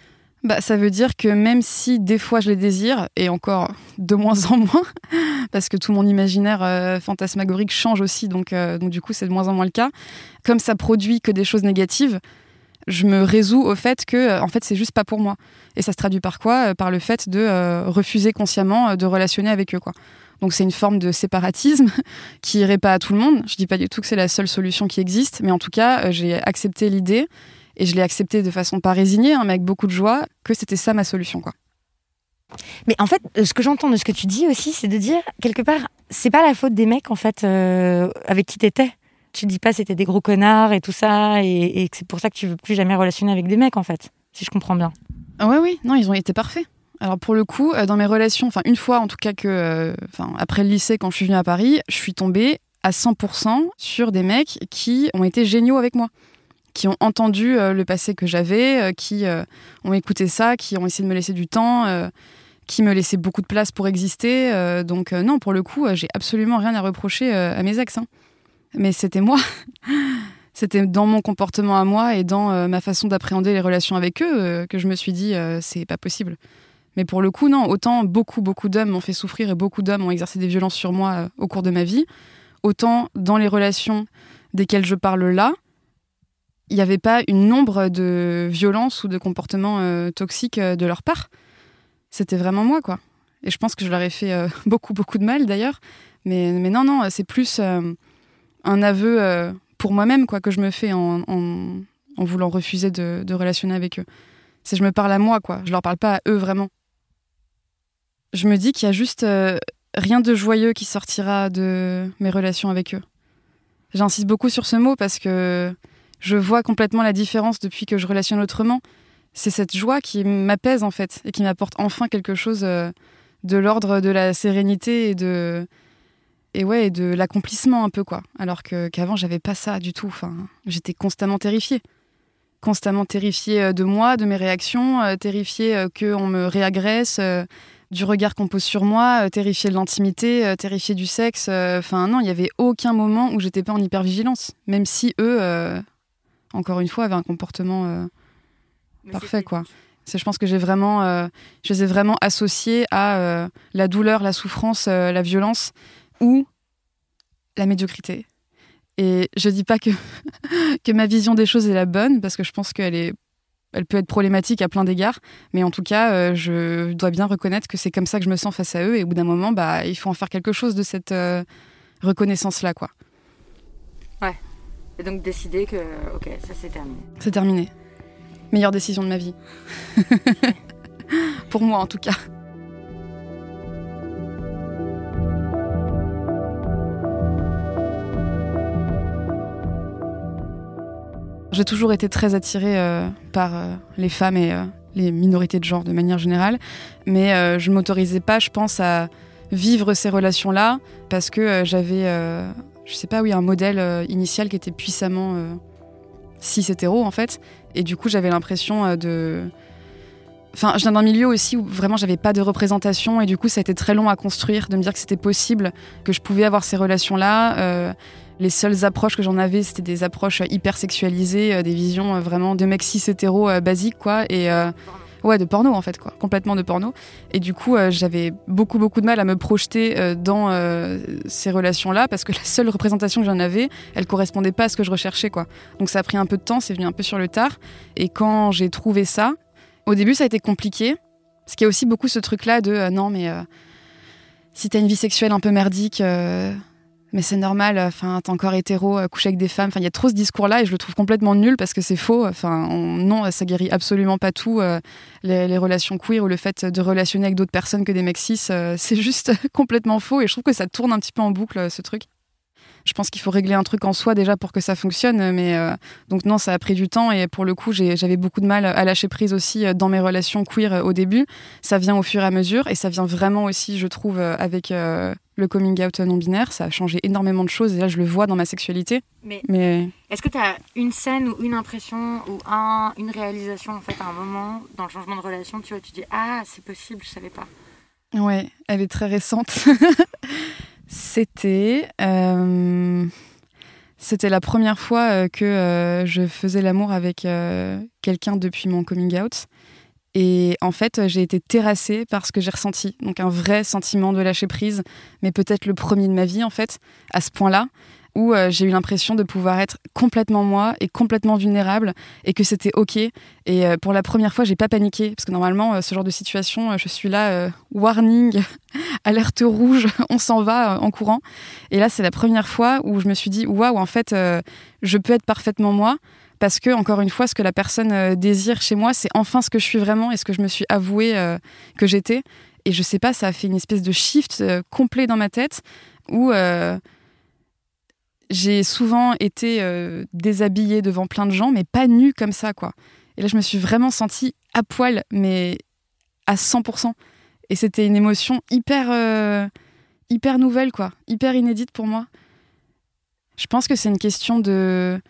Ça veut dire que même si des fois je les désire, et encore de moins en moins, parce que tout mon imaginaire fantasmagorique change aussi, donc du coup c'est de moins en moins le cas, comme ça produit que des choses négatives, je me résous au fait que en fait c'est juste pas pour moi. Et ça se traduit par quoi ? Par le fait de refuser consciemment de relationner avec eux, quoi. Donc c'est une forme de séparatisme qui irait pas à tout le monde. Je dis pas du tout que c'est la seule solution qui existe, mais en tout cas j'ai accepté l'idée. Et je l'ai accepté de façon pas résignée, mais avec beaucoup de joie, que c'était ça ma solution, quoi. Mais en fait, ce que j'entends de ce que tu dis aussi, c'est de dire, quelque part, c'est pas la faute des mecs, en fait, avec qui t'étais. Tu dis pas c'était des gros connards et tout ça, et que c'est pour ça que tu veux plus jamais relationner avec des mecs, en fait, si je comprends bien. Oui, non, ils ont été parfaits. Alors pour le coup, dans mes relations, une fois en tout cas après le lycée, quand je suis venue à Paris, je suis tombée à 100% sur des mecs qui ont été géniaux avec moi. Qui ont entendu le passé que j'avais, qui ont écouté ça, qui ont essayé de me laisser du temps, qui me laissaient beaucoup de place pour exister. Donc non, pour le coup, j'ai absolument rien à reprocher à mes ex. Hein. Mais c'était moi. C'était dans mon comportement à moi et dans ma façon d'appréhender les relations avec eux que je me suis dit, c'est pas possible. Mais pour le coup, non, autant beaucoup d'hommes m'ont fait souffrir et beaucoup d'hommes ont exercé des violences sur moi au cours de ma vie, autant dans les relations desquelles je parle là, il n'y avait pas une ombre de violence ou de comportement toxique de leur part. C'était vraiment moi, quoi. Et je pense que je leur ai fait beaucoup de mal, d'ailleurs. Mais non, c'est plus un aveu pour moi-même, quoi, que je me fais en voulant refuser de relationner avec eux. C'est je me parle à moi, quoi. Je leur parle pas à eux, vraiment. Je me dis qu'il y a juste rien de joyeux qui sortira de mes relations avec eux. J'insiste beaucoup sur ce mot parce que je vois complètement la différence depuis que je relationne autrement. C'est cette joie qui m'apaise, en fait, et qui m'apporte enfin quelque chose de l'ordre de la sérénité et de l'accomplissement un peu, quoi. Alors qu'avant, j'avais pas ça du tout. Enfin, j'étais constamment terrifiée. Constamment terrifiée de moi, de mes réactions, terrifiée qu'on me réagresse, du regard qu'on pose sur moi, terrifiée de l'intimité, terrifiée du sexe. Non, il n'y avait aucun moment où j'étais pas en hypervigilance. Même si eux... encore une fois, avait un comportement parfait, quoi. Je pense que je les ai vraiment associés à la douleur, la souffrance, la violence ou la médiocrité. Et je dis pas que ma vision des choses est la bonne, parce que je pense qu'elle peut être problématique à plein d'égards, mais en tout cas, je dois bien reconnaître que c'est comme ça que je me sens face à eux, et au bout d'un moment, il faut en faire quelque chose de cette reconnaissance-là, quoi. Ouais. Et donc décider que, ok, ça c'est terminé. C'est terminé. Meilleure décision de ma vie. Pour moi, en tout cas. J'ai toujours été très attirée par les femmes et les minorités de genre de manière générale. Mais je m'autorisais pas, je pense, à vivre ces relations-là parce que j'avais, je sais pas, un modèle initial qui était puissamment cis hétéro en fait. Et du coup, j'avais l'impression de... Enfin, je viens d'un milieu aussi où vraiment j'avais pas de représentation et du coup ça a été très long à construire, de me dire que c'était possible, que je pouvais avoir ces relations-là. Les seules approches que j'en avais, c'était des approches hyper sexualisées, des visions vraiment de mecs cis hétéro basiques quoi, et de porno en fait quoi, complètement de porno. Et du coup j'avais beaucoup de mal à me projeter dans ces relations-là parce que la seule représentation que j'en avais, elle correspondait pas à ce que je recherchais quoi. Donc ça a pris un peu de temps, c'est venu un peu sur le tard. Et quand j'ai trouvé ça, au début, ça a été compliqué, parce qu'il y a aussi beaucoup ce truc-là de non, mais si t'as une vie sexuelle un peu merdique, mais c'est normal, t'es encore hétéro, coucher avec des femmes. Il y a trop ce discours-là et je le trouve complètement nul parce que c'est faux. Non, ça guérit absolument pas tout. Les relations queer ou le fait de relationner avec d'autres personnes que des mecs cis, c'est juste complètement faux et je trouve que ça tourne un petit peu en boucle, ce truc. Je pense qu'il faut régler un truc en soi déjà pour que ça fonctionne, mais donc non, ça a pris du temps et pour le coup, j'avais beaucoup de mal à lâcher prise aussi dans mes relations queer au début. Ça vient au fur et à mesure et ça vient vraiment aussi, je trouve, avec le coming out non-binaire. Ça a changé énormément de choses et là, je le vois dans ma sexualité. Mais... Est-ce que tu as une scène ou une impression ou une réalisation en fait à un moment dans le changement de relation, tu dis « Ah, c'est possible, je savais pas ». Ouais, elle est très récente. C'était la première fois que je faisais l'amour avec quelqu'un depuis mon coming out. Et en fait, j'ai été terrassée par ce que j'ai ressenti. Donc un vrai sentiment de lâcher prise, mais peut-être le premier de ma vie, en fait, à ce point-là, où j'ai eu l'impression de pouvoir être complètement moi et complètement vulnérable et que c'était OK. Et pour la première fois, j'ai pas paniqué parce que normalement, ce genre de situation, je suis là, warning, alerte rouge, on s'en va en courant. Et là, c'est la première fois où je me suis dit, waouh, en fait, je peux être parfaitement moi parce que, encore une fois, ce que la personne désire chez moi, c'est enfin ce que je suis vraiment et ce que je me suis avouée que j'étais. Et je sais pas, ça a fait une espèce de shift complet dans ma tête où... j'ai souvent été déshabillée devant plein de gens, mais pas nue comme ça, quoi. Et là, je me suis vraiment sentie à poil, mais à 100%. Et c'était une émotion hyper nouvelle, quoi. Hyper inédite pour moi. Je pense que c'est une question de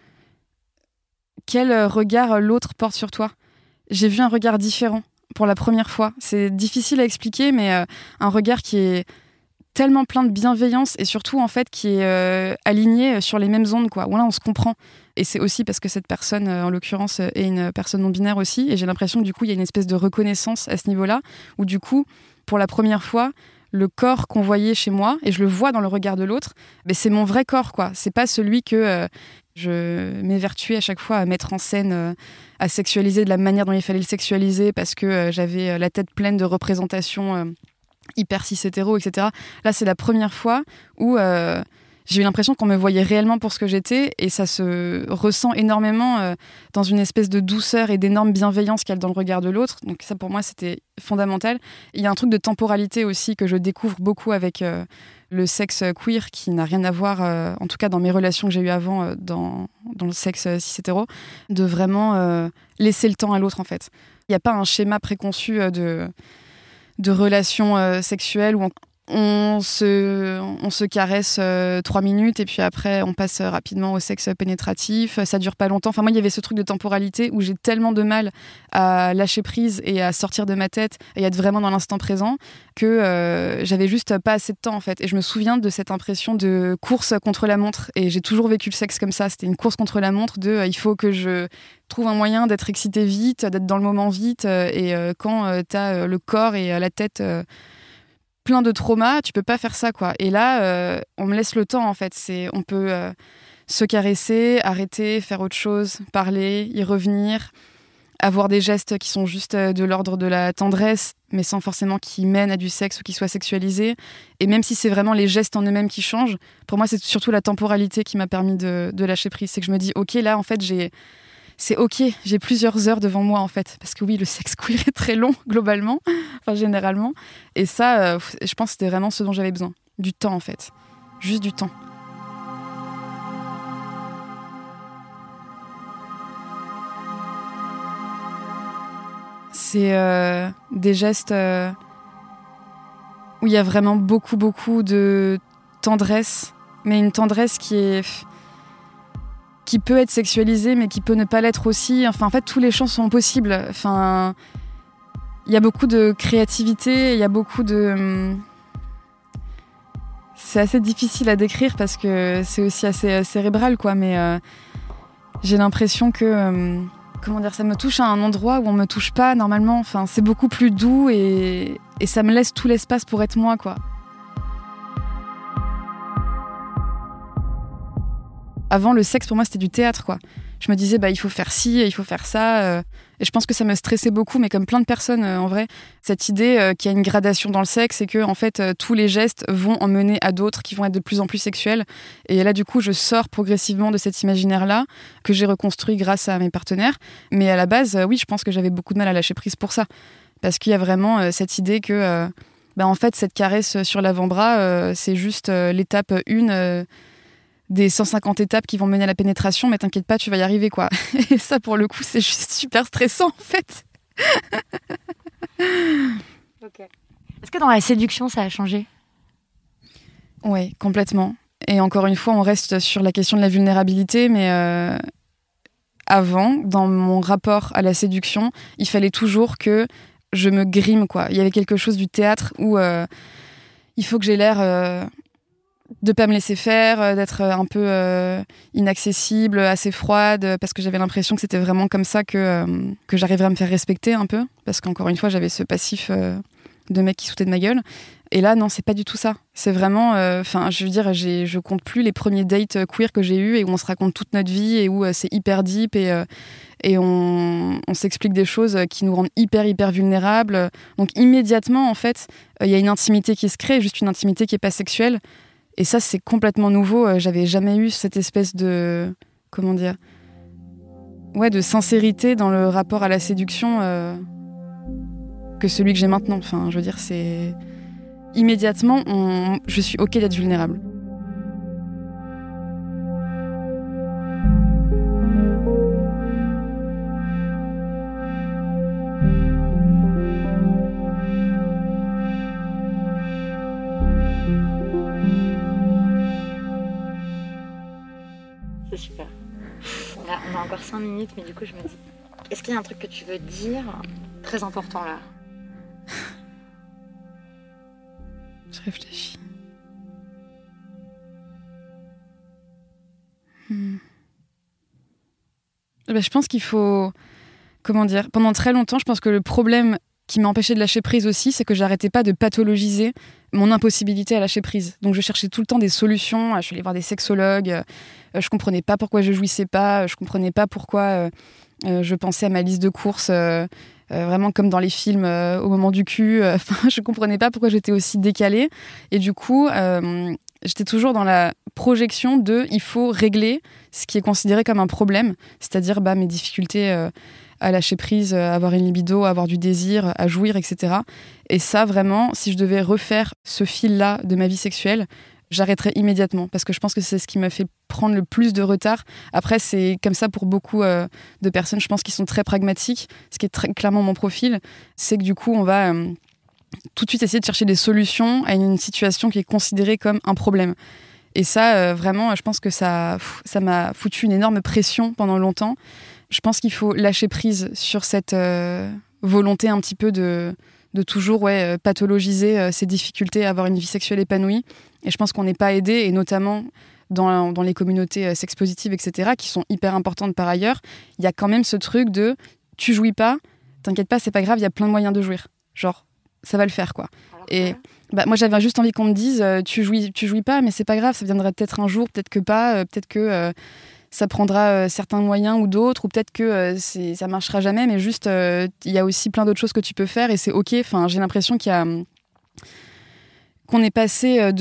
quel regard l'autre porte sur toi. J'ai vu un regard différent pour la première fois. C'est difficile à expliquer, mais un regard qui est tellement plein de bienveillance et surtout en fait qui est aligné sur les mêmes ondes quoi. Où là on se comprend et c'est aussi parce que cette personne en l'occurrence est une personne non binaire aussi et j'ai l'impression que du coup il y a une espèce de reconnaissance à ce niveau-là où du coup pour la première fois le corps qu'on voyait chez moi et je le vois dans le regard de l'autre, mais c'est mon vrai corps quoi. C'est pas celui que je m'évertuais à chaque fois à mettre en scène, à sexualiser de la manière dont il fallait le sexualiser parce que j'avais la tête pleine de représentations hyper cis hétéro, etc. Là, c'est la première fois où j'ai eu l'impression qu'on me voyait réellement pour ce que j'étais et ça se ressent énormément dans une espèce de douceur et d'énorme bienveillance qu'il y a dans le regard de l'autre. Donc ça, pour moi, c'était fondamental. Il y a un truc de temporalité aussi que je découvre beaucoup avec le sexe queer qui n'a rien à voir, en tout cas dans mes relations que j'ai eues avant dans le sexe cis hétéro, de vraiment laisser le temps à l'autre, en fait. Il n'y a pas un schéma préconçu de relations sexuelles où on se caresse 3 minutes et puis après on passe rapidement au sexe pénétratif, ça dure pas longtemps. Enfin moi il y avait ce truc de temporalité où j'ai tellement de mal à lâcher prise et à sortir de ma tête et à être vraiment dans l'instant présent que j'avais juste pas assez de temps en fait. Et je me souviens de cette impression de course contre la montre et j'ai toujours vécu le sexe comme ça, c'était une course contre la montre de il faut que je trouve un moyen d'être excitée vite, d'être dans le moment vite et quand t'as le corps et la tête plein de traumas, tu peux pas faire ça quoi. Et là, on me laisse le temps en fait. On peut se caresser, arrêter, faire autre chose, parler, y revenir, avoir des gestes qui sont juste de l'ordre de la tendresse, mais sans forcément qu'ils mènent à du sexe ou qu'ils soient sexualisés. Et même si c'est vraiment les gestes en eux-mêmes qui changent, pour moi c'est surtout la temporalité qui m'a permis de lâcher prise. C'est que je me dis ok là en fait c'est ok, j'ai plusieurs heures devant moi en fait. Parce que oui, le sexe queer est très long globalement, enfin généralement. Et ça, je pense que c'était vraiment ce dont j'avais besoin. Du temps en fait. Juste du temps. C'est des gestes où il y a vraiment beaucoup, beaucoup de tendresse, mais une tendresse qui peut être sexualisée, mais qui peut ne pas l'être aussi. Enfin, en fait, tous les champs sont possibles. Enfin, il y a beaucoup de créativité, il y a beaucoup de... C'est assez difficile à décrire parce que c'est aussi assez cérébral, quoi, mais j'ai l'impression que... comment dire, ça me touche à un endroit où on me touche pas normalement. Enfin, c'est beaucoup plus doux et ça me laisse tout l'espace pour être moi, quoi. Avant, le sexe, pour moi, c'était du théâtre, quoi. Je me disais, il faut faire ci, il faut faire ça. Et je pense que ça me stressait beaucoup, mais comme plein de personnes, en vrai, cette idée qu'il y a une gradation dans le sexe et que, en fait, tous les gestes vont en mener à d'autres qui vont être de plus en plus sexuels. Et là, du coup, je sors progressivement de cet imaginaire-là que j'ai reconstruit grâce à mes partenaires. Mais à la base, oui, je pense que j'avais beaucoup de mal à lâcher prise pour ça. Parce qu'il y a vraiment cette idée que, en fait, cette caresse sur l'avant-bras, c'est juste l'étape 1 des 150 étapes qui vont mener à la pénétration, mais t'inquiète pas, tu vas y arriver, quoi. Et ça, pour le coup, c'est juste super stressant, en fait. Ok. Est-ce que dans la séduction, ça a changé ? Oui, complètement. Et encore une fois, on reste sur la question de la vulnérabilité, mais avant, dans mon rapport à la séduction, il fallait toujours que je me grime, quoi. Il y avait quelque chose du théâtre où il faut que j'ai l'air... de pas me laisser faire, d'être un peu inaccessible, assez froide, parce que j'avais l'impression que c'était vraiment comme ça que j'arriverais à me faire respecter un peu, parce qu'encore une fois, j'avais ce passif de mec qui sautait de ma gueule. Et là, non, c'est pas du tout ça. C'est vraiment... je veux dire, je compte plus les premiers dates queer que j'ai eus et où on se raconte toute notre vie et où c'est hyper deep et on s'explique des choses qui nous rendent hyper, hyper vulnérables. Donc immédiatement, en fait, il y a une intimité qui se crée, juste une intimité qui est pas sexuelle. Et ça, c'est complètement nouveau. J'avais jamais eu cette espèce de... comment dire ? Ouais, de sincérité dans le rapport à la séduction que celui que j'ai maintenant. Enfin, je veux dire, c'est... Immédiatement, je suis OK d'être vulnérable. C'est super. Là, on a encore 5 minutes, mais du coup, je me dis, est-ce qu'il y a un truc que tu veux dire très important là ? Je réfléchis. Je pense qu'il faut... Comment dire ? Pendant très longtemps, je pense que le problème qui m'a empêché de lâcher prise aussi, c'est que j'arrêtais pas de pathologiser mon impossibilité à lâcher prise. Donc je cherchais tout le temps des solutions. Je suis allée voir des sexologues. Je comprenais pas pourquoi je jouissais pas. Je comprenais pas pourquoi je pensais à ma liste de courses vraiment comme dans les films au moment du cul. Je comprenais pas pourquoi j'étais aussi décalée. Et du coup, j'étais toujours dans la projection de il faut régler ce qui est considéré comme un problème, c'est-à-dire mes difficultés à lâcher prise, à avoir une libido, à avoir du désir, à jouir, etc. Et ça, vraiment, si je devais refaire ce fil-là de ma vie sexuelle, j'arrêterais immédiatement, parce que je pense que c'est ce qui m'a fait prendre le plus de retard. Après, c'est comme ça pour beaucoup de personnes, je pense, qui sont très pragmatiques, ce qui est très clairement mon profil, c'est que du coup, on va tout de suite essayer de chercher des solutions à une situation qui est considérée comme un problème. Et ça, vraiment, je pense que ça m'a foutu une énorme pression pendant longtemps. Je pense qu'il faut lâcher prise sur cette volonté un petit peu de toujours pathologiser ses difficultés à avoir une vie sexuelle épanouie. Et je pense qu'on n'est pas aidé, et notamment dans les communautés sex-positives, etc., qui sont hyper importantes par ailleurs. Il y a quand même ce truc de « tu jouis pas, t'inquiète pas, c'est pas grave, il y a plein de moyens de jouir. » Genre, ça va le faire, quoi. Et moi, j'avais juste envie qu'on me dise « tu jouis pas, mais c'est pas grave, ça viendra peut-être un jour, peut-être que pas, peut-être que... ça prendra certains moyens ou d'autres, ou peut-être que ça marchera jamais, mais juste, il y a aussi plein d'autres choses que tu peux faire et c'est OK. Enfin, j'ai l'impression qu'on est passé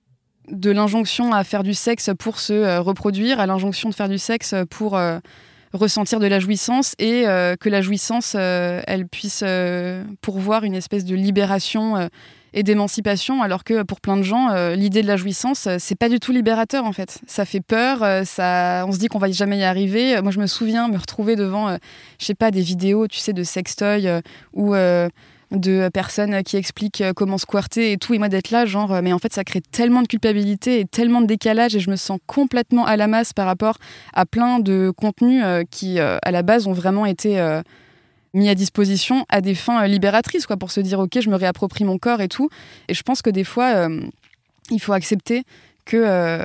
de l'injonction à faire du sexe pour se reproduire à l'injonction de faire du sexe pour ressentir de la jouissance et que la jouissance, elle puisse pourvoir une espèce de libération et d'émancipation, alors que pour plein de gens, l'idée de la jouissance, c'est pas du tout libérateur en fait. Ça fait peur, on se dit qu'on va jamais y arriver. Moi, je me souviens me retrouver devant, je sais pas, des vidéos, tu sais, de sextoy ou de personnes qui expliquent comment squirter et tout, et moi d'être là, genre, mais en fait, ça crée tellement de culpabilité et tellement de décalage, et je me sens complètement à la masse par rapport à plein de contenus qui, à la base, ont vraiment été mis à disposition à des fins libératrices, quoi, pour se dire ok, je me réapproprie mon corps et tout. Et je pense que des fois il faut accepter que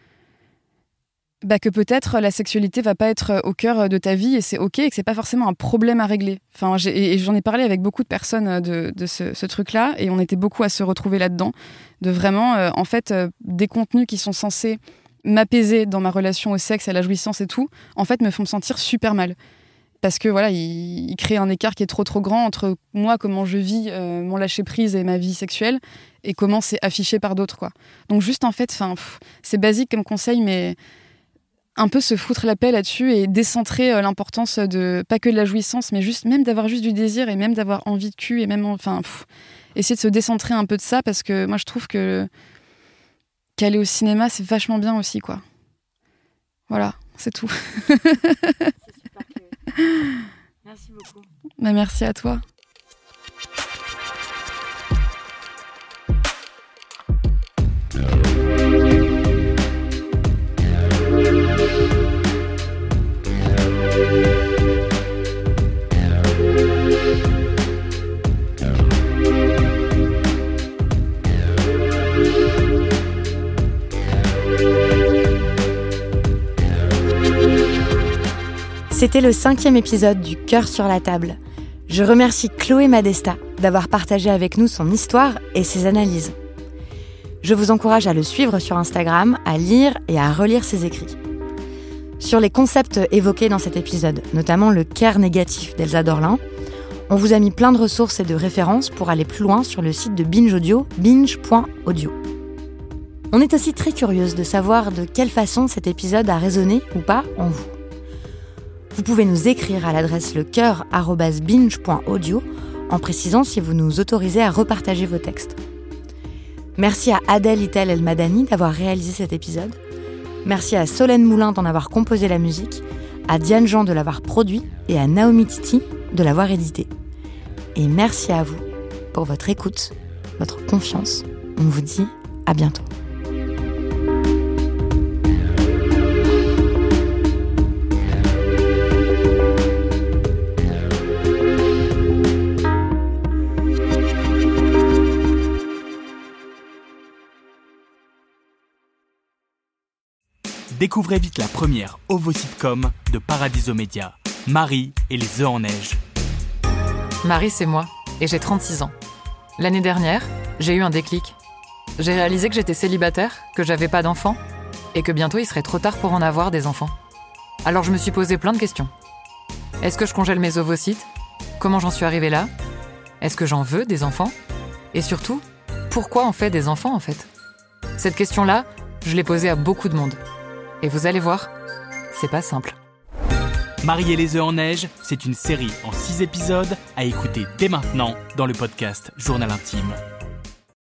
peut-être la sexualité va pas être au cœur de ta vie, et c'est ok, et que c'est pas forcément un problème à régler. Enfin, j'en ai parlé avec beaucoup de personnes de ce truc-là, et on était beaucoup à se retrouver là-dedans, de vraiment en fait des contenus qui sont censés m'apaiser dans ma relation au sexe, à la jouissance et tout, en fait me font me sentir super mal. Parce que voilà, il crée un écart qui est trop grand entre moi, comment je vis mon lâcher-prise et ma vie sexuelle, et comment c'est affiché par d'autres, quoi. Donc juste en fait, c'est basique comme conseil, mais un peu se foutre la paix là-dessus et décentrer l'importance de, pas que de la jouissance, mais juste, même d'avoir juste du désir et même d'avoir envie de cul, et même, essayer de se décentrer un peu de ça, parce que moi je trouve qu'aller au cinéma, c'est vachement bien aussi, quoi. Voilà, c'est tout. Merci beaucoup. Merci à toi. C'était le 5e épisode du Cœur sur la table. Je remercie Chloé Madesta d'avoir partagé avec nous son histoire et ses analyses. Je vous encourage à le suivre sur Instagram, à lire et à relire ses écrits. Sur les concepts évoqués dans cet épisode, notamment le care négatif d'Elsa Dorlin, on vous a mis plein de ressources et de références pour aller plus loin sur le site de Binge Audio, binge.audio. On est aussi très curieuse de savoir de quelle façon cet épisode a résonné ou pas en vous. Vous pouvez nous écrire à l'adresse lecoeur@binge.audio en précisant si vous nous autorisez à repartager vos textes. Merci à Adèle Itel El Madani d'avoir réalisé cet épisode. Merci à Solène Moulin d'en avoir composé la musique, à Diane Jean de l'avoir produit et à Naomi Titi de l'avoir édité. Et merci à vous pour votre écoute, votre confiance. On vous dit à bientôt. Découvrez vite la première OVO-sitcom de Paradiso Media, Marie et les œufs en neige. Marie, c'est moi, et j'ai 36 ans. L'année dernière, j'ai eu un déclic. J'ai réalisé que j'étais célibataire, que j'avais pas d'enfants, et que bientôt il serait trop tard pour en avoir des enfants. Alors je me suis posé plein de questions. Est-ce que je congèle mes ovocytes ? Comment j'en suis arrivée là ? Est-ce que j'en veux des enfants ? Et surtout, pourquoi on fait des enfants en fait ? Cette question-là, je l'ai posée à beaucoup de monde. Et vous allez voir, c'est pas simple. Marie et les œufs en neige, c'est une série en 6 épisodes à écouter dès maintenant dans le podcast Journal Intime.